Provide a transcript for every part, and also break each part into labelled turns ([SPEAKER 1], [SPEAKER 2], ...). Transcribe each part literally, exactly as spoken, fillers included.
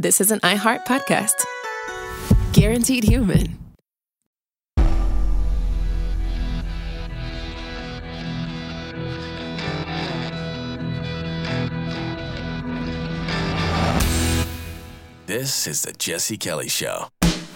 [SPEAKER 1] this is an iHeart podcast. Guaranteed Human.
[SPEAKER 2] This is the Jesse Kelly Show.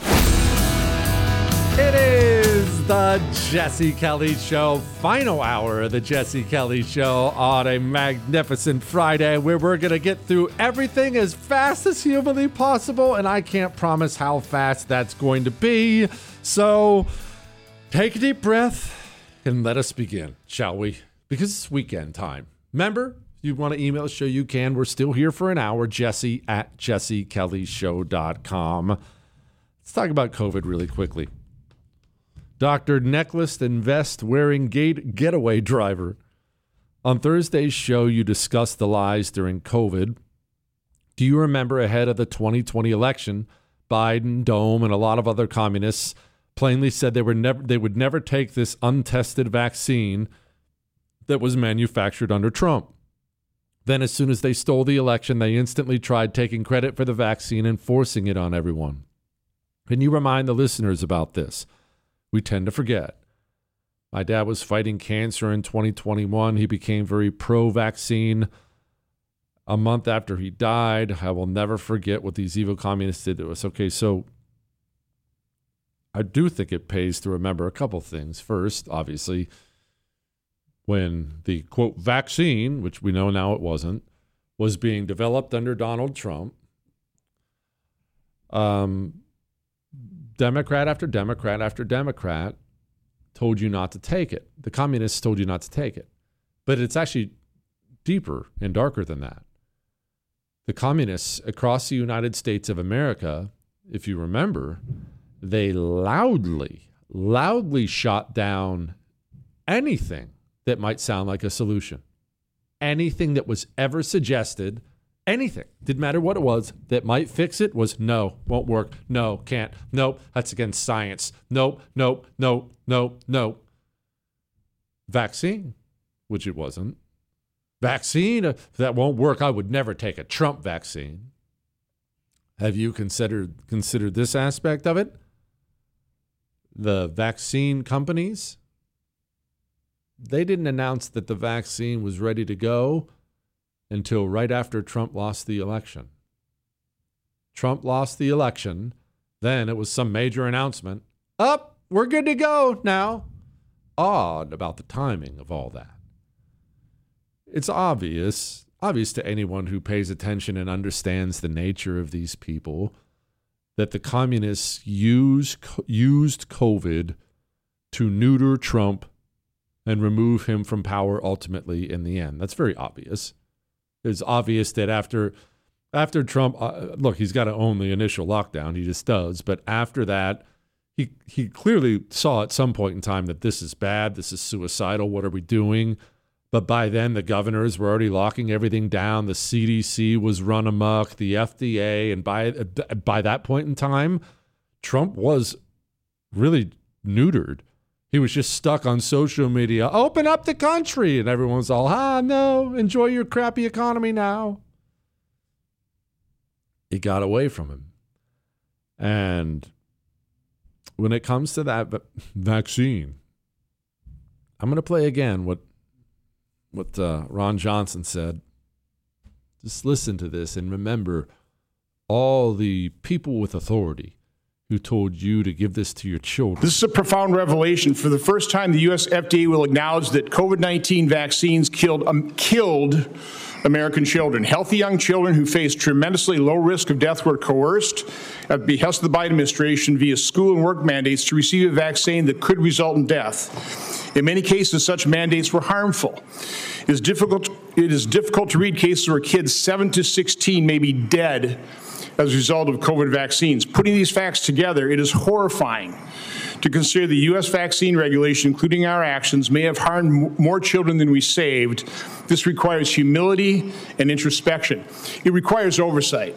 [SPEAKER 3] It is the Jesse Kelly Show, final hour of the Jesse Kelly Show on a magnificent Friday where we're going to get through everything as fast as humanly possible, and I can't promise how fast that's going to be. So take a deep breath and let us begin, shall we? Because it's weekend time. Remember, if you want to email the show, you can. We're still here for an hour, Jesse at jesse kelly show dot com. Let's talk about COVID really quickly. Doctor Necklace and Vest wearing gate getaway driver. On Thursday's show, you discussed the lies during COVID. Do you remember ahead of the twenty twenty election, Biden, Dome, and a lot of other communists plainly said they were never they would never take this untested vaccine that was manufactured under Trump. Then as soon as they stole the election, they instantly tried taking credit for the vaccine and forcing it on everyone. Can you remind the listeners about this? We tend to forget. My dad was fighting cancer in twenty twenty-one. He became very pro-vaccine. A month after he died, I will never forget what these evil communists did to us. Okay, so I do think it pays to remember a couple things. First, obviously, when the, quote, vaccine, which we know now it wasn't, was being developed under Donald Trump, um, Democrat after Democrat after Democrat told you not to take it. The communists told you not to take it. But it's actually deeper and darker than that. The communists across the United States of America, if you remember, they loudly, loudly shot down anything that might sound like a solution. Anything that was ever suggested, anything, didn't matter what it was, that might fix it was no, won't work, no, can't, nope, that's against science, nope, nope, nope, nope, nope. Vaccine, which it wasn't. Vaccine, uh, that won't work. I would never take a Trump vaccine. Have you considered considered this aspect of it? The vaccine companies, they didn't announce that the vaccine was ready to go until right after Trump lost the election. Trump lost the election. Then it was some major announcement. Up, we're good to go now. Odd about the timing of all that. It's obvious, obvious to anyone who pays attention and understands the nature of these people, that the communists use, used COVID to neuter Trump and remove him from power ultimately in the end. That's very obvious. It's obvious that after after Trump, uh, look, he's got to own the initial lockdown. He just does. But after that, he he clearly saw at some point in time that this is bad. This is suicidal. What are we doing? But by then, the governors were already locking everything down. The C D C was run amok, the F D A. And by, uh, by that point in time, Trump was really neutered. He was just stuck on social media. Open up the country. And everyone's all, ah, no, enjoy your crappy economy now. It got away from him. And when it comes to that v- vaccine, I'm going to play again what, what uh, Ron Johnson said. Just listen to this and remember all the people with authority who told you to give this to your children.
[SPEAKER 4] This is a profound revelation. For the first time, the U S F D A will acknowledge that COVID nineteen vaccines killed um, killed American children. Healthy young children who face tremendously low risk of death were coerced at the behest of the Biden administration via school and work mandates to receive a vaccine that could result in death. In many cases, such mandates were harmful. It is difficult, it is difficult to read cases where kids seven to sixteen may be dead as a result of COVID vaccines. Putting these facts together, it is horrifying to consider the U S vaccine regulation, including our actions, may have harmed more children than we saved. This requires humility and introspection. It requires oversight.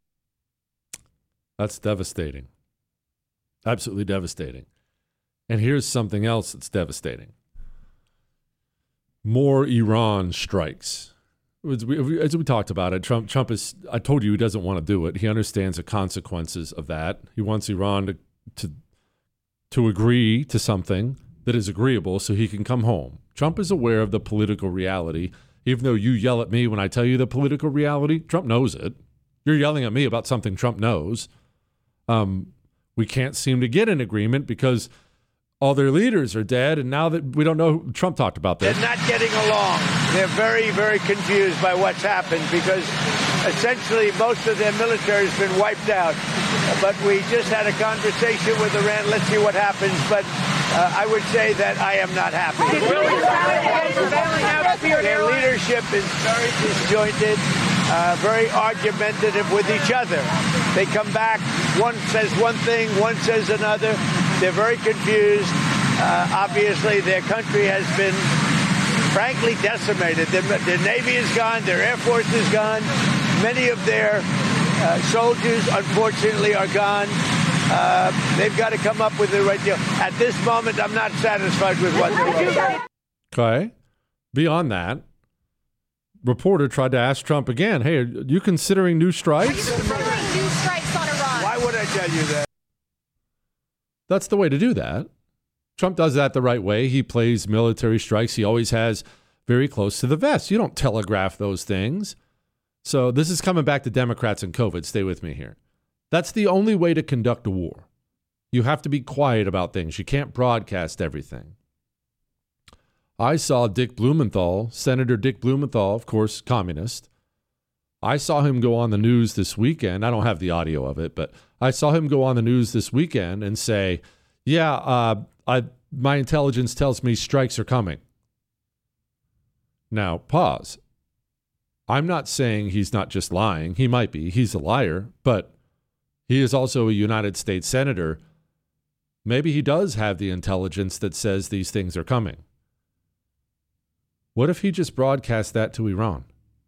[SPEAKER 3] That's devastating. Absolutely devastating. And here's something else that's devastating. More Iran strikes. as we, as we talked about it, Trump, Trump is, I told you he doesn't want to do it. He understands the consequences of that. He wants Iran to, to, to agree to something that is agreeable so he can come home. Trump is aware of the political reality. Even though you yell at me when I tell you the political reality, Trump knows it. You're yelling at me about something Trump knows. Um, we can't seem to get an agreement because all their leaders are dead, and now that we don't know, Trump talked about this.
[SPEAKER 5] They're not getting along. They're very, very confused by what's happened because essentially most of their military has been wiped out. But we just had a conversation with Iran. Let's see what happens. But uh, I would say that I am not happy. Their leadership is very disjointed, uh, very argumentative with each other. They come back, one says one thing, one says another. They're very confused. Uh, obviously, their country has been, frankly, decimated. Their, their Navy is gone. Their Air Force is gone. Many of their uh, soldiers, unfortunately, are gone. Uh, they've got to come up with the right deal. At this moment, I'm not satisfied with what they're doing.
[SPEAKER 3] Okay. Beyond that, reporter tried to ask Trump again, hey, are you considering new strikes?
[SPEAKER 6] Are you considering new strikes on Iran?
[SPEAKER 5] Why would I tell you that?
[SPEAKER 3] That's the way to do that. Trump does that the right way. He plays military strikes. He always has very close to the vest. You don't telegraph those things. So this is coming back to Democrats and COVID. Stay with me here. That's the only way to conduct a war. You have to be quiet about things. You can't broadcast everything. I saw Dick Blumenthal, Senator Dick Blumenthal, of course, communist. I saw him go on the news this weekend. I don't have the audio of it, but I saw him go on the news this weekend and say, yeah, uh, I, my intelligence tells me strikes are coming. Now, pause. I'm not saying he's not just lying. He might be. He's a liar, but he is also a United States senator. Maybe he does have the intelligence that says these things are coming. What if he just broadcast that to Iran?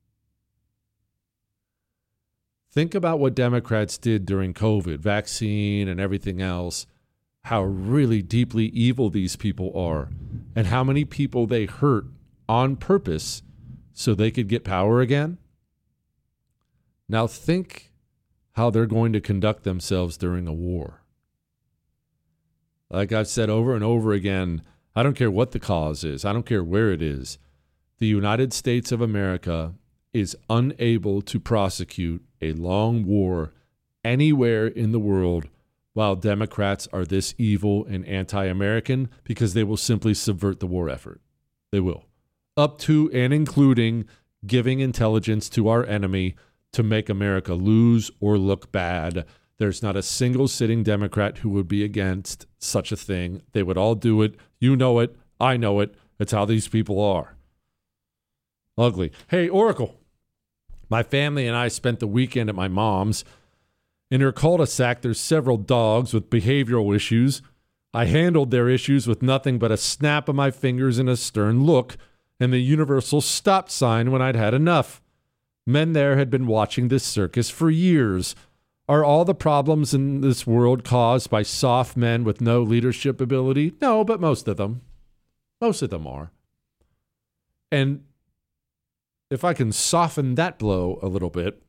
[SPEAKER 3] Think about what Democrats did during COVID, vaccine and everything else, how really deeply evil these people are, and how many people they hurt on purpose so they could get power again. Now think how they're going to conduct themselves during a war. Like I've said over and over again, I don't care what the cause is. I don't care where it is. The United States of America is unable to prosecute a long war anywhere in the world while Democrats are this evil and anti-American because they will simply subvert the war effort. They will. Up to and including giving intelligence to our enemy to make America lose or look bad. There's not a single sitting Democrat who would be against such a thing. They would all do it. You know it. I know it. It's how these people are. Ugly. Hey, Oracle. My family and I spent the weekend at my mom's. In her cul-de-sac, there's several dogs with behavioral issues. I handled their issues with nothing but a snap of my fingers and a stern look, and the universal stop sign when I'd had enough. Men there had been watching this circus for years. Are all the problems in this world caused by soft men with no leadership ability? No, but most of them. Most of them are. And if I can soften that blow a little bit,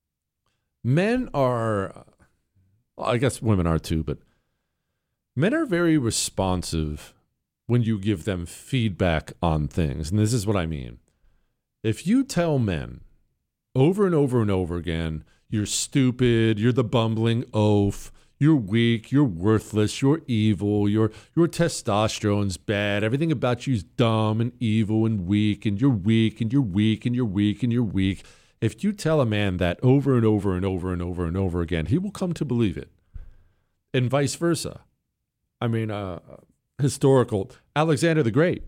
[SPEAKER 3] men are, well, I guess women are too, but men are very responsive when you give them feedback on things. And this is what I mean. If you tell men over and over and over again, you're stupid, you're the bumbling oaf, you're weak, you're worthless, you're evil, your your testosterone's bad, everything about you's dumb and evil and weak, and you're weak and you're weak and you're weak and you're weak. If you tell a man that over and over and over and over and over again, he will come to believe it. And vice versa. I mean, uh, historical, Alexander the Great.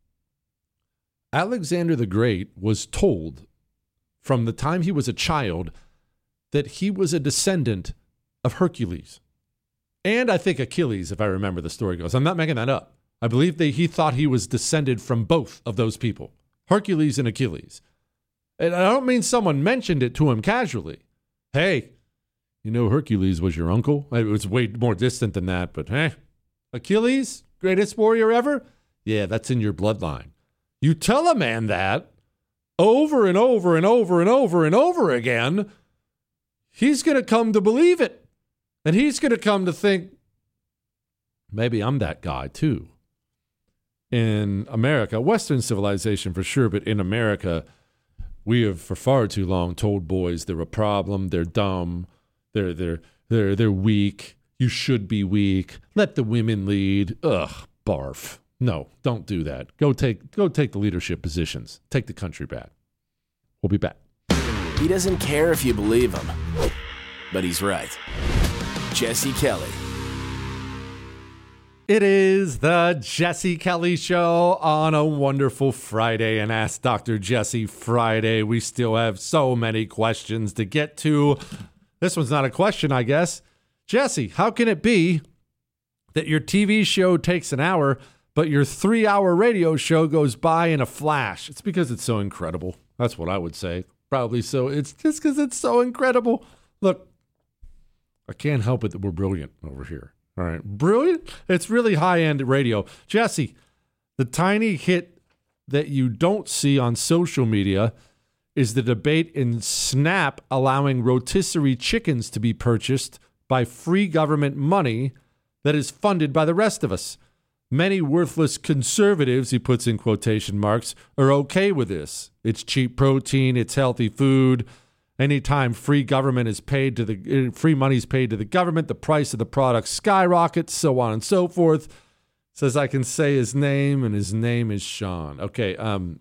[SPEAKER 3] Alexander the Great was told from the time he was a child that he was a descendant of Hercules. And I think Achilles, if I remember the story goes. I'm not making that up. I believe that he thought he was descended from both of those people, Hercules and Achilles. And I don't mean someone mentioned it to him casually. Hey, you know Hercules was your uncle? It was way more distant than that, but hey, Achilles, greatest warrior ever? Yeah, that's in your bloodline. You tell a man that, over and over and over and over and over again, he's going to come to believe it. And he's going to come to think, maybe I'm that guy too. In America, Western civilization for sure, but in America, we have for far too long told boys they're a problem, they're dumb, they're they're they're they're weak. You should be weak. Let the women lead. Ugh, barf. No, don't do that. Go take go take the leadership positions. Take the country back. We'll be back.
[SPEAKER 2] He doesn't care if you believe him, but he's right. Jesse Kelly.
[SPEAKER 3] It is the Jesse Kelly Show on a wonderful Friday, and Ask Doctor Jesse Friday. We still have so many questions to get to. This one's not a question, I guess. Jesse, how can it be that your T V show takes an hour, but your three-hour radio show goes by in a flash? It's because it's so incredible. That's what I would say. Probably so. It's just because it's so incredible. Look, I can't help it that we're brilliant over here. All right. Brilliant. It's really high-end radio. Jesse, the tiny hit that you don't see on social media is the debate in Snap allowing rotisserie chickens to be purchased by free government money that is funded by the rest of us. Many worthless conservatives, he puts in quotation marks, are okay with this. It's cheap protein. It's healthy food. Anytime free government is paid to the free money is paid to the government, the price of the product skyrockets, so on and so forth. Says I can say his name, and his name is Sean. Okay. Um,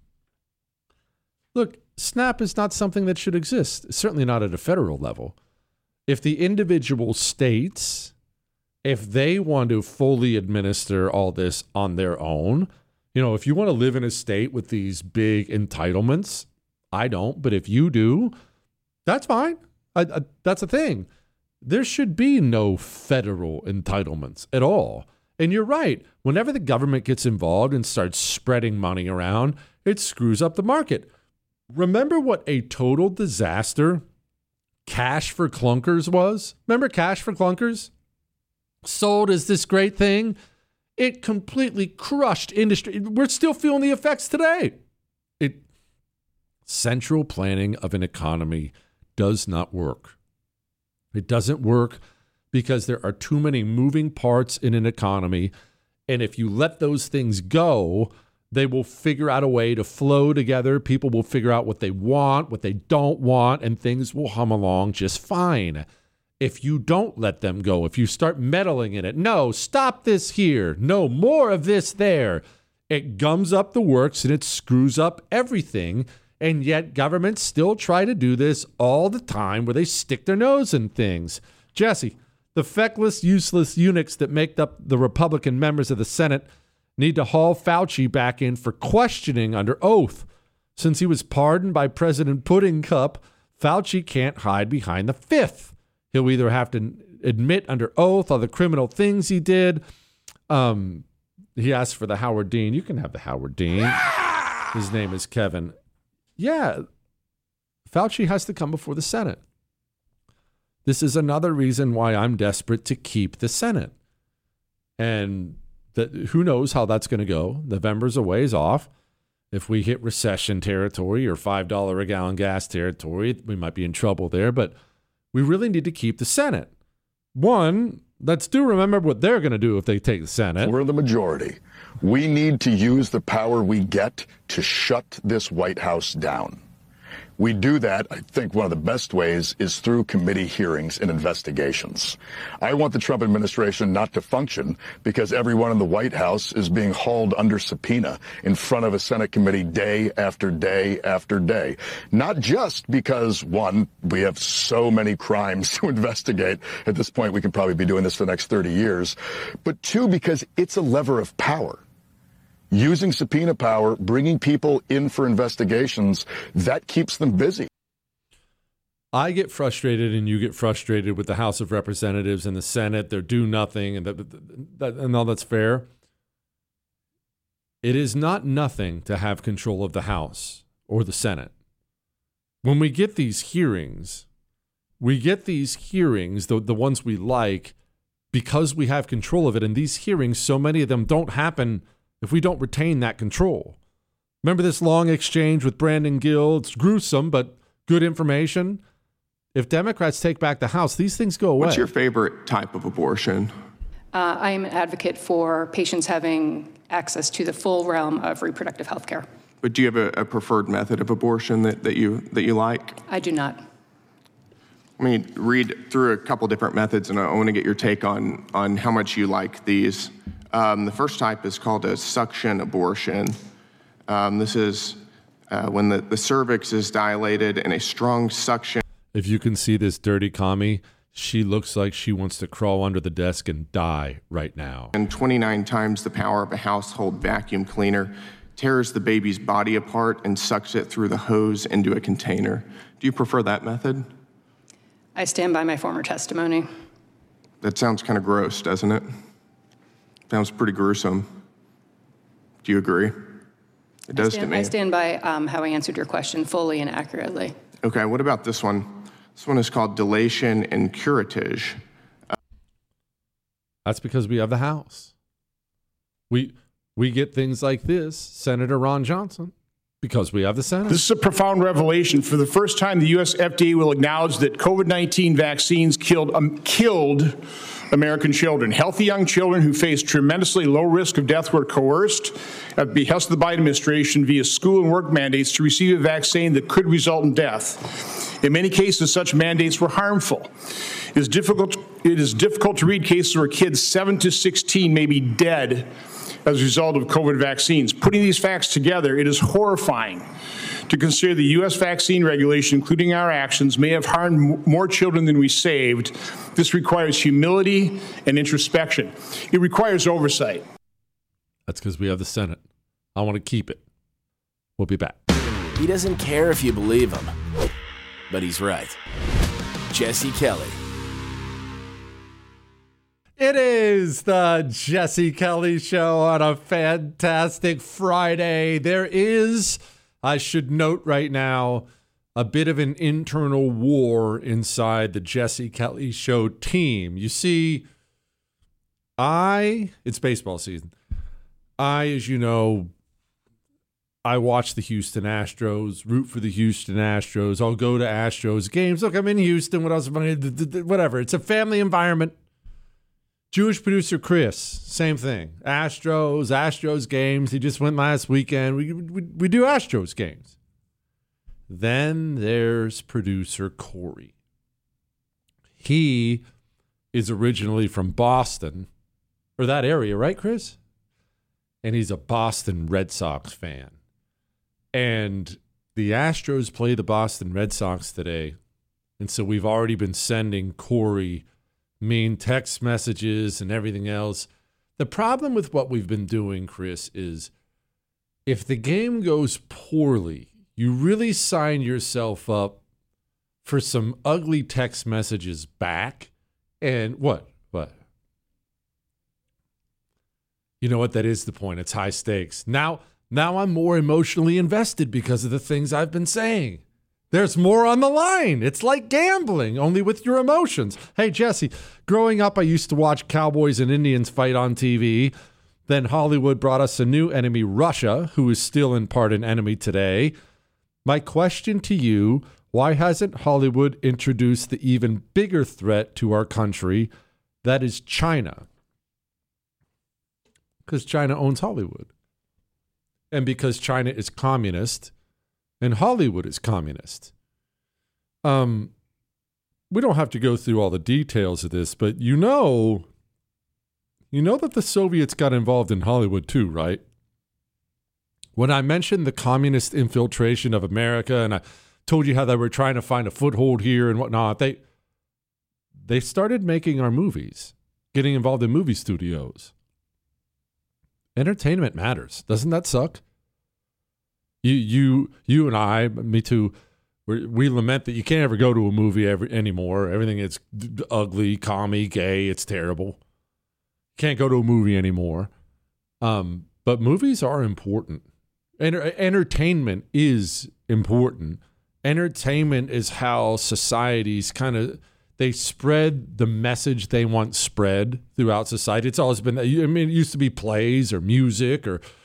[SPEAKER 3] look, SNAP is not something that should exist. Certainly not at a federal level. If the individual states, if they want to fully administer all this on their own, you know, if you want to live in a state with these big entitlements, I don't, but if you do, that's fine. I, I, that's a thing. There should be no federal entitlements at all. And you're right. Whenever the government gets involved and starts spreading money around, it screws up the market. Remember what a total disaster Cash for Clunkers was? Remember Cash for Clunkers? Sold as this great thing. It completely crushed industry. We're still feeling the effects today. It Central planning of an economy does not work. It doesn't work because there are too many moving parts in an economy. And if you let those things go, they will figure out a way to flow together. People will figure out what they want, what they don't want, and things will hum along just fine. If you don't let them go, if you start meddling in it, no, stop this here, no, more of this there, it gums up the works and it screws up everything. And yet governments still try to do this all the time where they stick their nose in things. Jesse, the feckless, useless eunuchs that make up the Republican members of the Senate need to haul Fauci back in for questioning under oath. Since he was pardoned by President Pudding Cup, Fauci can't hide behind the fifth. He'll either have to admit under oath all the criminal things he did. Um, he asked for the Howard Dean. You can have the Howard Dean. His name is Kevin. Yeah, Fauci has to come before the Senate. This is another reason why I'm desperate to keep the Senate. And that, who knows how that's going to go. November's a ways off. If we hit recession territory or five dollars a gallon gas territory, we might be in trouble there. But we really need to keep the Senate. One, let's do remember what they're going to do if they take the Senate.
[SPEAKER 7] We're the majority. We need to use the power we get to shut this White House down. We do that, I think one of the best ways is through committee hearings and investigations. I want the Trump administration not to function because everyone in the White House is being hauled under subpoena in front of a Senate committee day after day after day. Not just because, one, we have so many crimes to investigate. At this point, we could probably be doing this for the next thirty years. But two, because it's a lever of power. Using subpoena power, bringing people in for investigations, that keeps them busy.
[SPEAKER 3] I get frustrated and you get frustrated with the House of Representatives and the Senate. They're do nothing, and, that, that, and all that's fair. It is not nothing to have control of the House or the Senate. When we get these hearings, we get these hearings, the, the ones we like, because we have control of it. And these hearings, so many of them don't happen if we don't retain that control. Remember this long exchange with Brandon Gill? It's gruesome, but good information. If Democrats take back the House, these things go away.
[SPEAKER 8] What's your favorite type of abortion?
[SPEAKER 9] Uh, I am an advocate for patients having access to the full realm of reproductive health care.
[SPEAKER 8] But do you have a, a preferred method of abortion that, that you that you like?
[SPEAKER 9] I do not.
[SPEAKER 8] Let me read through a couple different methods, and I want to get your take on, on how much you like these. Um, the first type is called a suction abortion. Um, this is uh, when the, the cervix is dilated and a strong suction.
[SPEAKER 3] If you can see this dirty commie, she looks like she wants to crawl under the desk and die right now.
[SPEAKER 8] And twenty-nine times the power of a household vacuum cleaner tears the baby's body apart and sucks it through the hose into a container. Do you prefer that method?
[SPEAKER 9] I stand by my former testimony.
[SPEAKER 8] That sounds kind of gross, doesn't it? Sounds pretty gruesome. Do you agree? It does
[SPEAKER 9] I stand,
[SPEAKER 8] to me.
[SPEAKER 9] I stand by um, how I answered your question fully and accurately.
[SPEAKER 8] Okay, what about this one? This one is called dilation and curettage. Uh,
[SPEAKER 3] That's because we have the House. We we get things like this, Senator Ron Johnson, because we have the Senate.
[SPEAKER 4] This is a profound revelation. For the first time, the U S F D A will acknowledge that COVID nineteen vaccines killed um, killed American children. Healthy young children who faced tremendously low risk of death were coerced at the behest of the Biden administration via school and work mandates to receive a vaccine that could result in death. In many cases, such mandates were harmful. It is difficult, it is difficult to read cases where kids seven to sixteen may be dead as a result of COVID vaccines. Putting these facts together, it is horrifying to consider the U S vaccine regulation, including our actions, may have harmed more children than we saved. This requires humility and introspection. It requires oversight.
[SPEAKER 3] That's because we have the Senate. I want to keep it. We'll be back.
[SPEAKER 2] He doesn't care if you believe him, but he's right. Jesse Kelly.
[SPEAKER 3] It is the Jesse Kelly Show on a fantastic Friday. There is, I should note right now, a bit of an internal war inside the Jesse Kelly Show team. You see, I, it's baseball season. I, as you know, I watch the Houston Astros, root for the Houston Astros. I'll go to Astros games. Look, I'm in Houston. What else am I? Whatever. It's a family environment. Jewish producer Chris, same thing. Astros, Astros games. He just went last weekend. We, we, we do Astros games. Then there's producer Corey. He is originally from Boston, or that area, right, Chris? And he's a Boston Red Sox fan. And the Astros play the Boston Red Sox today. And so we've already been sending Corey mean text messages and everything else. The problem with what we've been doing, Chris, is if the game goes poorly, you really sign yourself up for some ugly text messages back. And what? What? You know what? That is the point. It's high stakes. Now, now I'm more emotionally invested because of the things I've been saying. There's more on the line. It's like gambling, only with your emotions. Hey, Jesse, growing up, I used to watch Cowboys and Indians fight on T V. Then Hollywood brought us a new enemy, Russia, who is still in part an enemy today. My question to you, why hasn't Hollywood introduced the even bigger threat to our country, that is China? Because China owns Hollywood. And because China is communist and Hollywood is communist. Um, we don't have to go through all the details of this, but you know, you know that the Soviets got involved in Hollywood too, right? When I mentioned the communist infiltration of America and I told you how they were trying to find a foothold here and whatnot, they they started making our movies, getting involved in movie studios. Entertainment matters. Doesn't that suck? You, you, you, and I, me too. We, we lament that you can't ever go to a movie every, anymore. Everything is d- ugly, commie, gay. It's terrible. Can't go to a movie anymore. Um, but movies are important. Enter- entertainment is important. Entertainment is how societies kind of they spread the message they want spread throughout society. It's always been. I mean, it used to be plays or music or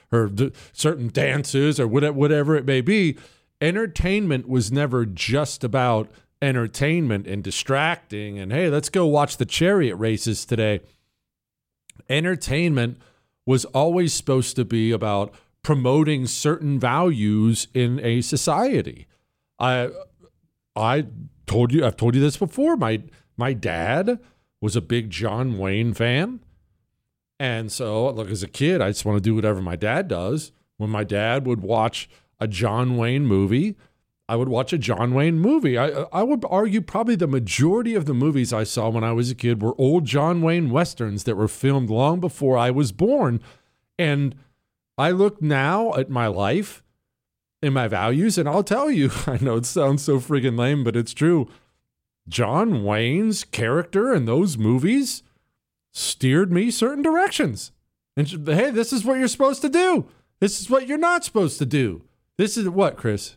[SPEAKER 3] or d- certain dances or whatever, whatever it may be. Entertainment was never just about entertainment and distracting and, hey, let's go watch the chariot races today. Entertainment was always supposed to be about promoting certain values in a society. I I told you, I've told you this before. My my dad was a big John Wayne fan. And so, look, as a kid, I just want to do whatever my dad does. When my dad would watch a John Wayne movie, I would watch a John Wayne movie. I I would argue probably the majority of the movies I saw when I was a kid were old John Wayne Westerns that were filmed long before I was born. And I look now at my life and my values, and I'll tell you, I know it sounds so friggin' lame, but it's true. John Wayne's character in those movies steered me certain directions. And hey, this is what you're supposed to do. This is what you're not supposed to do. This is what, Chris?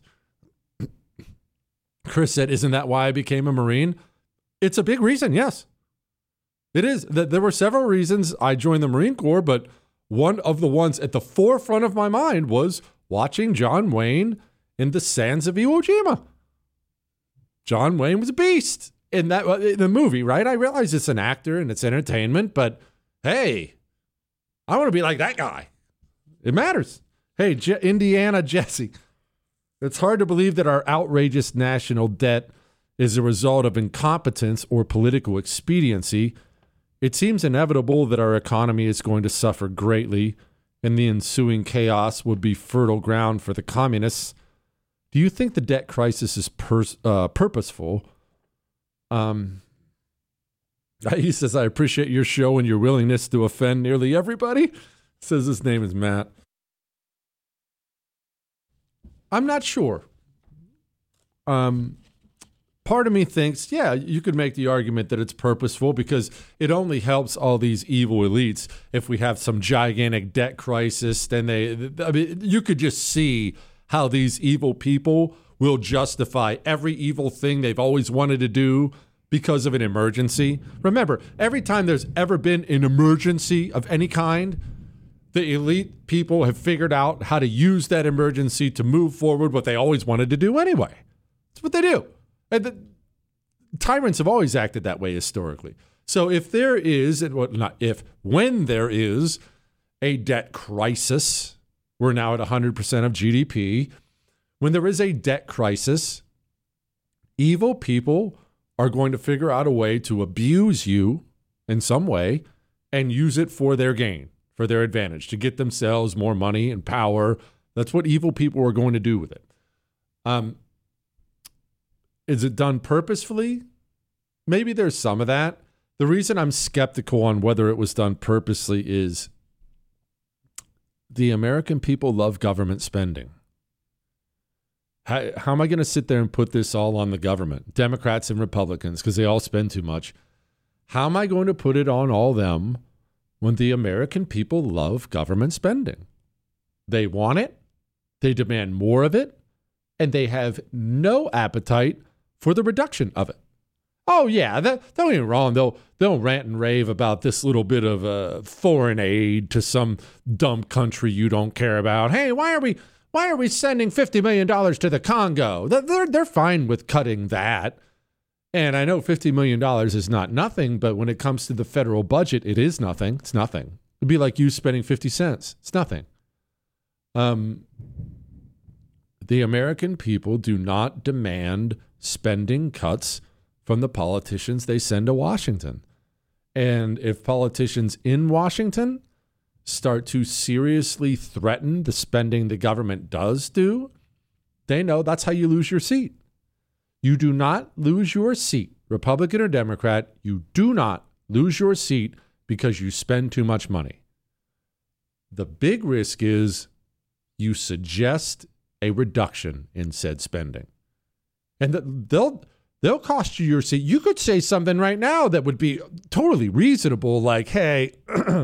[SPEAKER 3] Chris said, isn't that why I became a Marine? It's a big reason, yes. It is. There were several reasons I joined the Marine Corps, but one of the ones at the forefront of my mind was watching John Wayne in the Sands of Iwo Jima. John Wayne was a beast in that in the movie, right? I realize it's an actor and it's entertainment, but hey, I want to be like that guy. It matters. Hey, Je- Indiana Jesse. It's hard to believe that our outrageous national debt is a result of incompetence or political expediency. It seems inevitable that our economy is going to suffer greatly, and the ensuing chaos would be fertile ground for the communists. Do you think the debt crisis is pers- uh, purposeful? Um, he says, I appreciate your show and your willingness to offend nearly everybody. Says his name is Matt. I'm not sure. Um, part of me thinks, yeah, you could make the argument that it's purposeful because it only helps all these evil elites. If we have some gigantic debt crisis, then they, I mean, you could just see how these evil people will justify every evil thing they've always wanted to do because of an emergency. Remember, every time there's ever been an emergency of any kind, the elite people have figured out how to use that emergency to move forward what they always wanted to do anyway. That's what they do. And the tyrants have always acted that way historically. So if there is, and what not if, when there is a debt crisis, we're now at one hundred percent of G D P. When there is a debt crisis, evil people are going to figure out a way to abuse you in some way and use it for their gain, for their advantage, to get themselves more money and power. That's what evil people are going to do with it. Um, is it done purposefully? Maybe there's some of that. The reason I'm skeptical on whether it was done purposely is the American people love government spending. How, how am I going to sit there and put this all on the government, Democrats and Republicans, because they all spend too much? How am I going to put it on all them when the American people love government spending? They want it, they demand more of it, and they have no appetite for the reduction of it. Oh, yeah, that, don't get me wrong. They'll, they'll rant and rave about this little bit of uh, foreign aid to some dumb country you don't care about. Hey, why are we why are we sending fifty million dollars to the Congo? They're, they're fine with cutting that. And I know fifty million dollars is not nothing, but when it comes to the federal budget, it is nothing. It's nothing. It'd be like you spending fifty cents. It's nothing. Um, the American people do not demand spending cuts from the politicians they send to Washington. And if politicians in Washington start to seriously threaten the spending the government does do, they know that's how you lose your seat. You do not lose your seat, Republican or Democrat, you do not lose your seat because you spend too much money. The big risk is you suggest a reduction in said spending. And they'll they'll cost you your seat. You could say something right now that would be totally reasonable, like, hey,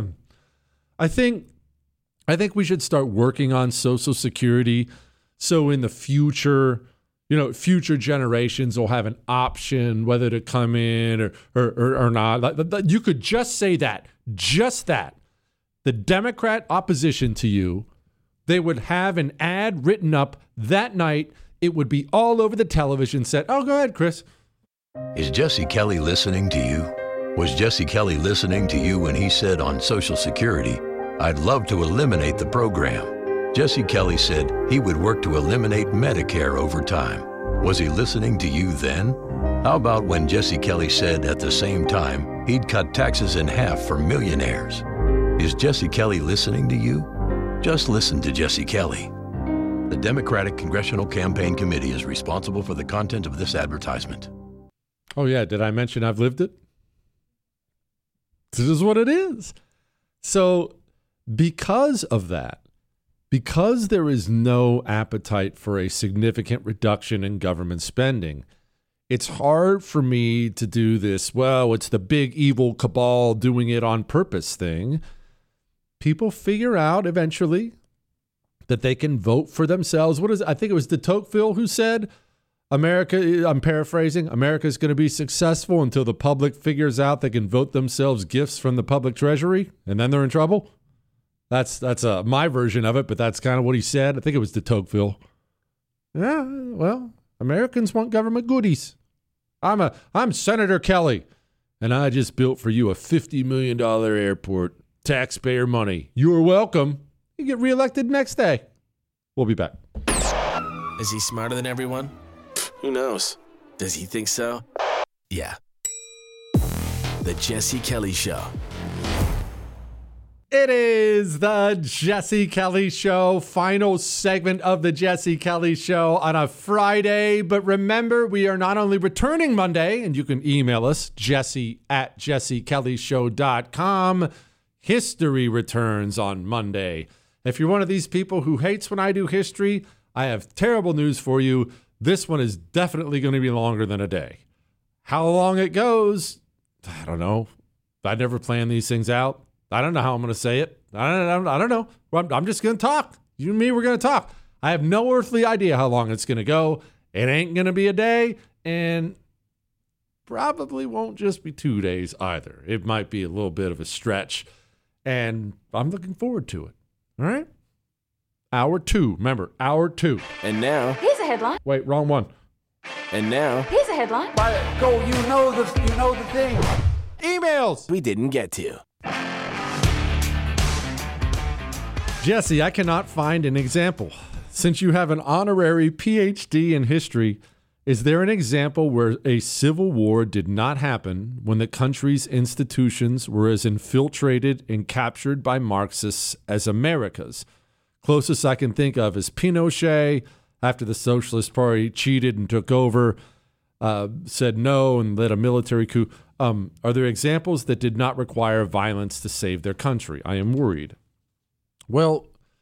[SPEAKER 3] I think I think we should start working on Social Security so in the future, you know, future generations will have an option whether to come in or or, or, or not. You could just say that, just that. The Democrat opposition to you They would have an ad written up that night. It would be all over the television set. Oh, go ahead, Chris.
[SPEAKER 10] Is Jesse Kelly listening to you? Was Jesse Kelly listening to you when he said on Social Security, "I'd love to eliminate the program"? Jesse Kelly said he would work to eliminate Medicare over time. Was he listening to you then? How about when Jesse Kelly said at the same time he'd cut taxes in half for millionaires? Is Jesse Kelly listening to you? Just listen to Jesse Kelly. The Democratic Congressional Campaign Committee is responsible for the content of this advertisement.
[SPEAKER 3] Oh, yeah. Did I mention I've lived it? This is what it is. So because of that, because there is no appetite for a significant reduction in government spending, it's hard for me to do this, well, it's the big evil cabal doing it on purpose thing. People figure out eventually that they can vote for themselves. What is I think it was de Tocqueville who said, America, I'm paraphrasing, America is going to be successful until the public figures out they can vote themselves gifts from the public treasury, and then they're in trouble. That's that's uh, my version of it, but that's kind of what he said. I think it was de Tocqueville. Yeah, well, Americans want government goodies. I'm a I'm Senator Kelly, and I just built for you a fifty million dollars airport. Taxpayer money. You're welcome. You get reelected next day. We'll be back.
[SPEAKER 2] Is he smarter than everyone? Who knows? Does he think so? Yeah. The Jesse Kelly Show.
[SPEAKER 3] It is the Jesse Kelly Show, final segment of the Jesse Kelly Show on a Friday. But remember, we are not only returning Monday, and you can email us, jesse at jesse kelly show dot com. History returns on Monday. If you're one of these people who hates when I do history, I have terrible news for you. This one is definitely going to be longer than a day. How long it goes, I don't know. I never plan these things out. I don't know how I'm going to say it. I don't, I don't know. I'm, I'm just going to talk. You and me, we're going to talk. I have no earthly idea how long it's going to go. It ain't going to be a day, and probably won't just be two days either. It might be a little bit of a stretch, and I'm looking forward to it. All right? Hour two. Remember, hour two.
[SPEAKER 2] And now...
[SPEAKER 6] Here's a headline.
[SPEAKER 3] Wait, wrong one.
[SPEAKER 2] And now...
[SPEAKER 6] Here's a headline.
[SPEAKER 11] Go, you know the, you know the thing.
[SPEAKER 3] Emails!
[SPEAKER 2] We didn't get to.
[SPEAKER 3] Jesse, I cannot find an example. Since you have an honorary P H D in history, is there an example where a civil war did not happen when the country's institutions were as infiltrated and captured by Marxists as America's? Closest I can think of is Pinochet, after the Socialist Party cheated and took over, uh, said no and led a military coup. Um, are there examples that did not require violence to save their country? I am worried. Well,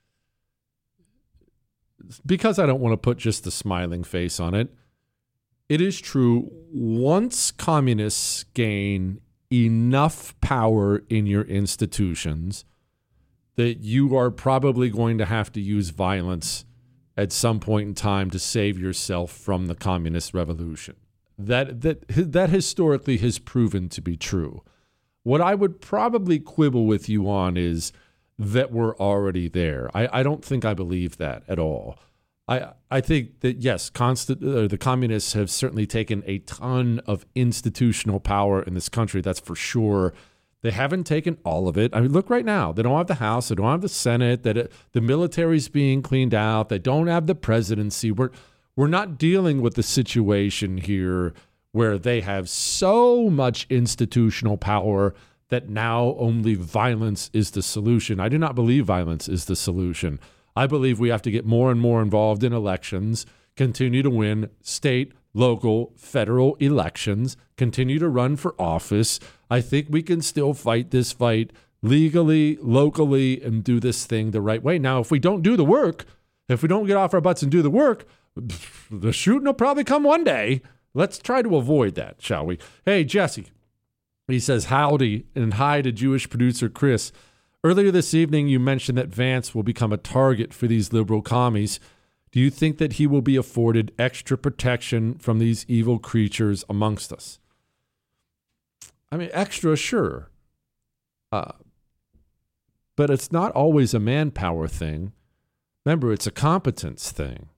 [SPEAKER 3] because I don't want to put just a smiling face on it, it is true, once communists gain enough power in your institutions that you are probably going to have to use violence at some point in time to save yourself from the communist revolution. That that that historically has proven to be true. What I would probably quibble with you on is that we're already there. I, I don't think I believe that at all. I I think that, yes, constant, uh, the communists have certainly taken a ton of institutional power in this country. That's for sure. They haven't taken all of it. I mean, look right now. They don't have the House. They don't have the Senate. That it, the military's being cleaned out. They don't have the presidency. We're we're not dealing with the situation here where they have so much institutional power that now only violence is the solution. I do not believe violence is the solution. I believe we have to get more and more involved in elections, continue to win state, local, federal elections, continue to run for office. I think we can still fight this fight legally, locally, and do this thing the right way. Now, if we don't do the work, if we don't get off our butts and do the work, the shooting will probably come one day. Let's try to avoid that, shall we? Hey, Jesse. He says, howdy, and hi to Jewish producer Chris. Earlier this evening, you mentioned that Vance will become a target for these liberal commies. Do you think that he will be afforded extra protection from these evil creatures amongst us? I mean, extra, sure. Uh, but it's not always a manpower thing. Remember, it's a competence thing.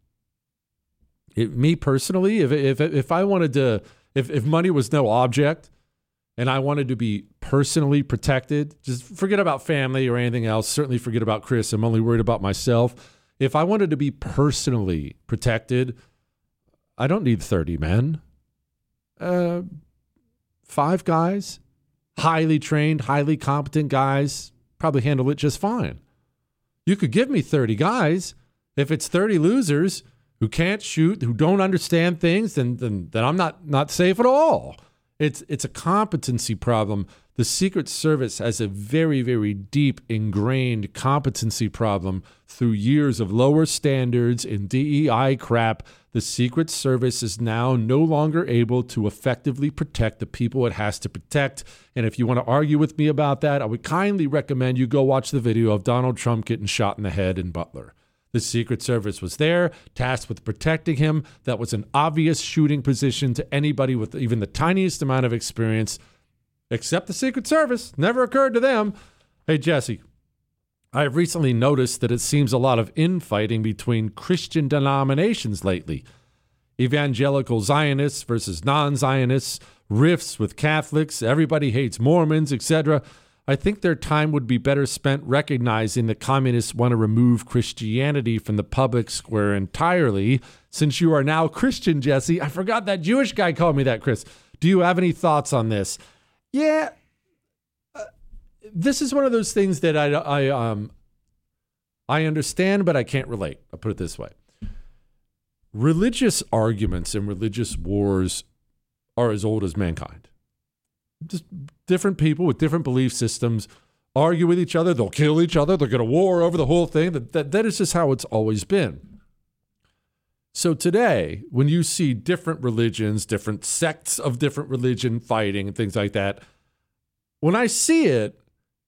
[SPEAKER 3] It, me personally, if if if I wanted to, if if money was no object, and I wanted to be personally protected, just forget about family or anything else. Certainly forget about Chris. I'm only worried about myself. If I wanted to be personally protected, I don't need thirty men. Uh, five guys, highly trained, highly competent guys, probably handle it just fine. You could give me thirty guys. If it's thirty losers who can't shoot, who don't understand things, then then, then I'm not, not safe at all. It's it's a competency problem. The Secret Service has a very, very deep ingrained competency problem through years of lower standards and D E I crap. The Secret Service is now no longer able to effectively protect the people it has to protect. And if you want to argue with me about that, I would kindly recommend you go watch the video of Donald Trump getting shot in the head in Butler. The Secret Service was there, tasked with protecting him. That was an obvious shooting position to anybody with even the tiniest amount of experience, except the Secret Service. Never occurred to them. Hey, Jesse, I've recently noticed that it seems a lot of infighting between Christian denominations lately. Evangelical Zionists versus non-Zionists, rifts with Catholics, everybody hates Mormons, et cetera. I think their time would be better spent recognizing that communists want to remove Christianity from the public square entirely. Since you are now Christian, Jesse, I forgot that Jewish guy called me that, Chris. Do you have any thoughts on this? Yeah, uh, this is one of those things that I, I, um, I understand, but I can't relate. I'll put it this way. Religious arguments and religious wars are as old as mankind. Just different people with different belief systems argue with each other. They'll kill each other. They're going to war over the whole thing. That, that, that is just how it's always been. So today, when you see different religions, different sects of different religion fighting and things like that, when I see it,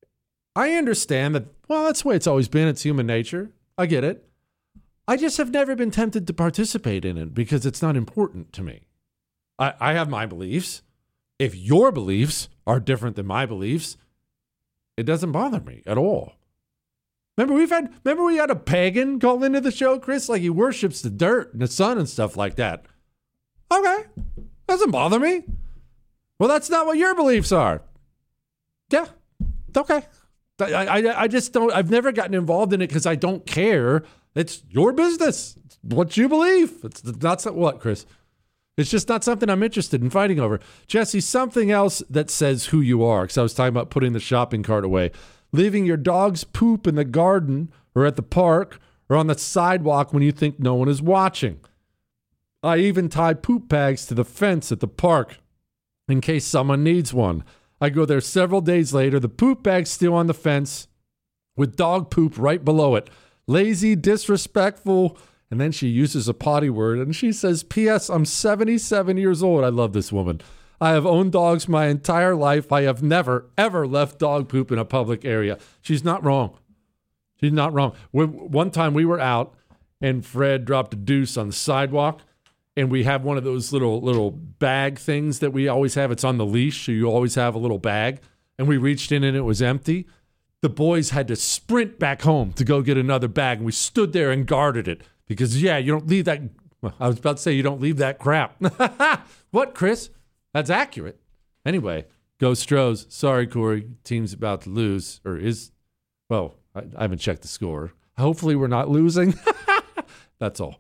[SPEAKER 3] I understand that, well, that's the way it's always been. It's human nature. I get it. I just have never been tempted to participate in it because it's not important to me. I, I have my beliefs. If your beliefs are different than my beliefs, it doesn't bother me at all. Remember we've had remember we had a pagan call into the show, Chris, like he worships the dirt and the sun and stuff like that. Okay. Doesn't bother me. Well, that's not what your beliefs are. Yeah. Okay. I I, I just don't I've never gotten involved in it because I don't care. It's your business. It's what you believe. It's not what, Chris? It's just not something I'm interested in fighting over. Jesse, something else that says who you are, because I was talking about putting the shopping cart away. Leaving your dog's poop in the garden or at the park or on the sidewalk when you think no one is watching. I even tie poop bags to the fence at the park in case someone needs one. I go there several days later, the poop bag's still on the fence with dog poop right below it. Lazy, disrespectful. And then she uses a potty word and she says, P S I'm seventy-seven years old. I love this woman. I have owned dogs my entire life. I have never, ever left dog poop in a public area. She's not wrong. She's not wrong. One time we were out and Fred dropped a deuce on the sidewalk and we have one of those little, little bag things that we always have. It's on the leash. So you always have a little bag and we reached in and it was empty. The boys had to sprint back home to go get another bag and we stood there and guarded it. Because, yeah, you don't leave that. Well, I was about to say you don't leave that crap. What, Chris? That's accurate. Anyway, go Stros. Sorry, Corey. Team's about to lose. Or is. Well, I, I haven't checked the score. Hopefully we're not losing. That's all.